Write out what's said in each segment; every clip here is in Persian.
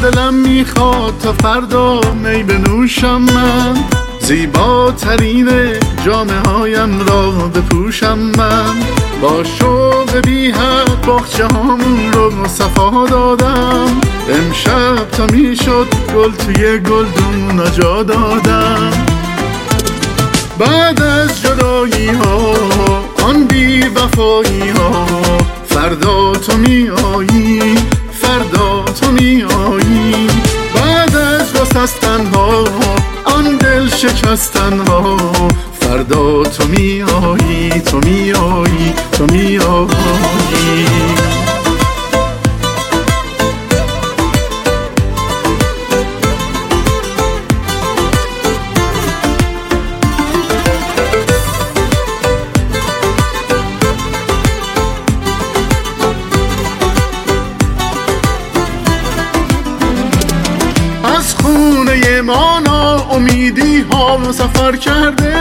دلم میخواد تا فردا می بنوشم من، زیباترین جامه هایم را بپوشم من. با شوق بی حد باغچه هامون رو صفا دادم، امشب تا میشد گل توی گلدون نجا دادم. بعد از جدایی ها آن بی وفایی ها، فردا تو می آیی، فردا تو می آیی. بعد از گسستن ها آن دل شکستن ها، فردا تو می آیی، تو می آیی، تو می آیی. از خونه ما ناامیدی ها سفر کرده،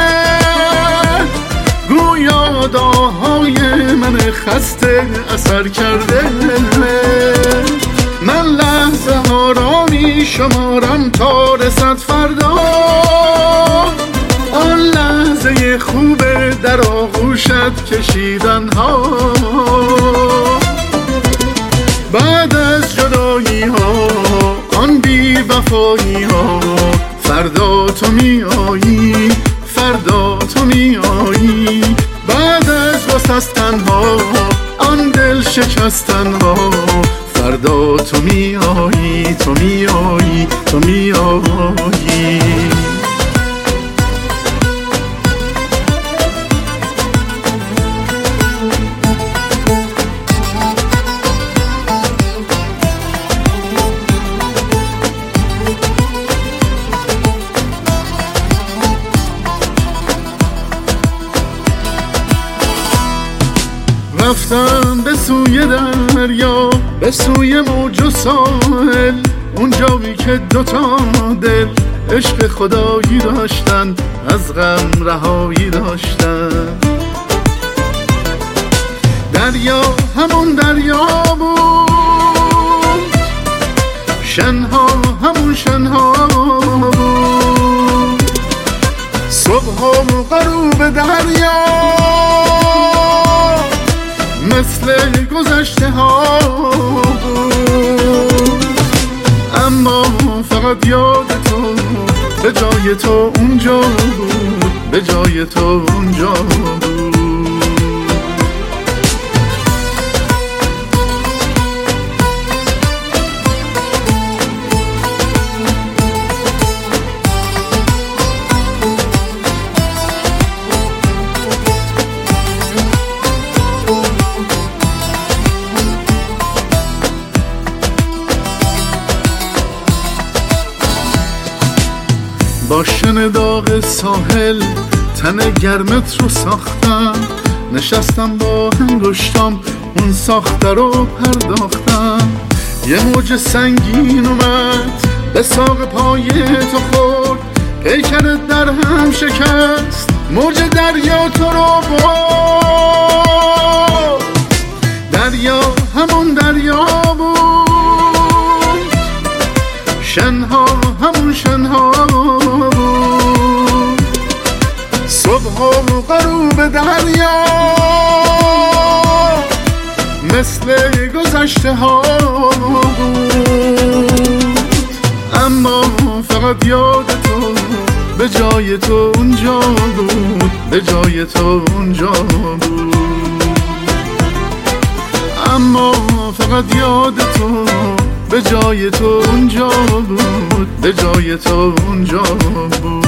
گویا دعاهای من خسته اثر کرده. من لحظه ها را می شمارم تا رسد فردا، آن لحظه خوبه در آغوشت کشیدن ها. بعد از جدایی ها آن بی وفایی ها، فردا تو می آیی، فردا تو می آیی. بعد از گسستن ها آن دل شکستن ها، فردا تو می آیی، تو می آیی، تو می آیی. رفتم به سوی دریا، به سوی موج و ساحل، اونجایی که دوتا دل عشق خدایی داشتن، از غم رهایی داشتن. دریا همون دریا بود، شنها همون شنها بود، صبح و غروب دریا مثل گذشته ها بود. اما فقط یاد تو به جای تو اونجا بود، به جای تو اونجا بود. با شن داغ ساحل تن گرمت رو ساختم، نشستم با انگشتام اون ساخته رو پرداختم. یه موج سنگین اومد به ساق پای تو خورد، پیکرت در هم شکست، موج دریا تو رو برد. دریا همون دریا بود، شنها همون شنها بود، صبح و غروب دریا مثل گذشته ها بود. اما فقط یاد تو به جای تو اونجا بود، به جای تو اونجا بود. اما فقط یاد تو به جای تو اونجا بود، به جای تو اونجا بود.